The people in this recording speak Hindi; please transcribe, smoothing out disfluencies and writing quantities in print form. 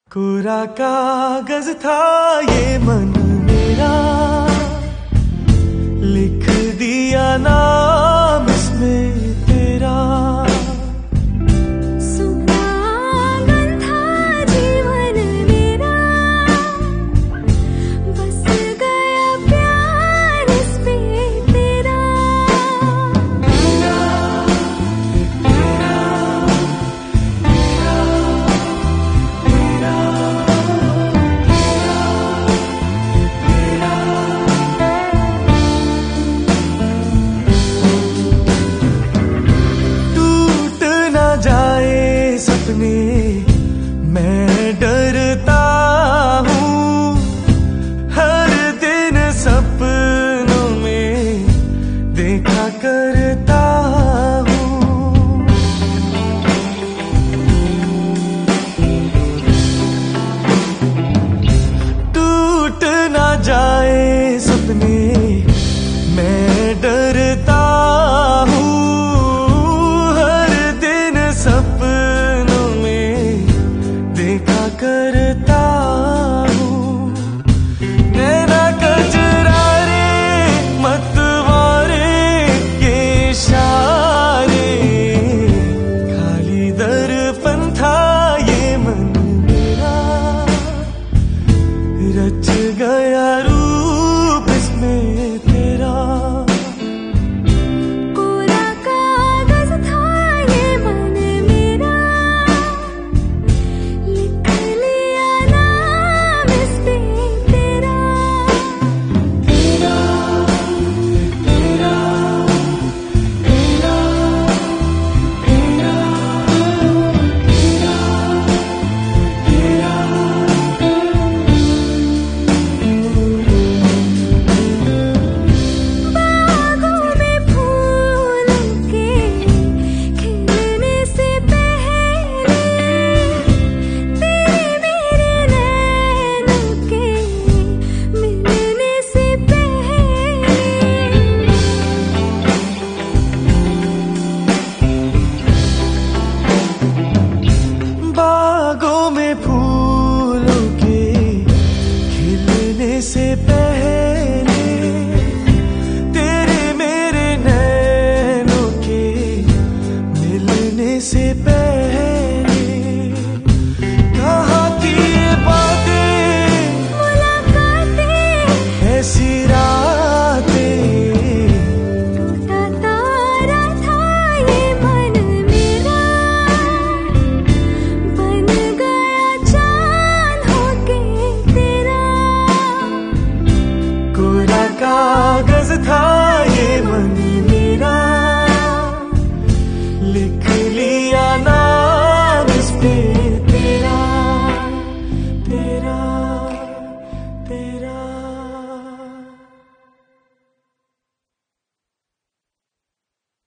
कोरा कागज था ये मन मेरा, लिख दिया नाम इसमें तेरा। सुहागन था जीवन मेरा, बस गया प्यार इसमें तेरा। सपने मैं डरता हूँ, हर दिन सपनों में देखा करता हूँ। टूट ना जाए सपने मैं डरता हूँ, हर दिन सपनों देखा करता हूँ। नैना कजरारे मतवारे ये इशारे, खाली दर्पण था ये मन मेरा, रच गया रूप इसमें तेरा। कोरा कागज था ये मन मेरा, लिख लिया नाम इसमें तेरा। तेरा तेरा तेरा तेरा तेरा बागों में फूलों के खिलने से पहले, तेरे मेरे नैनों के मिलने से पहले। बागों में फूलों के खिलने से पहले, तेरे मेरे नैनों के मिलने से पहले, कहाँ थी ये बातें मुलाकातें ऐसी रातें। टूटा तारा था ये मन मेरा, बन गया चांद होके तेरा। कोरा कागज था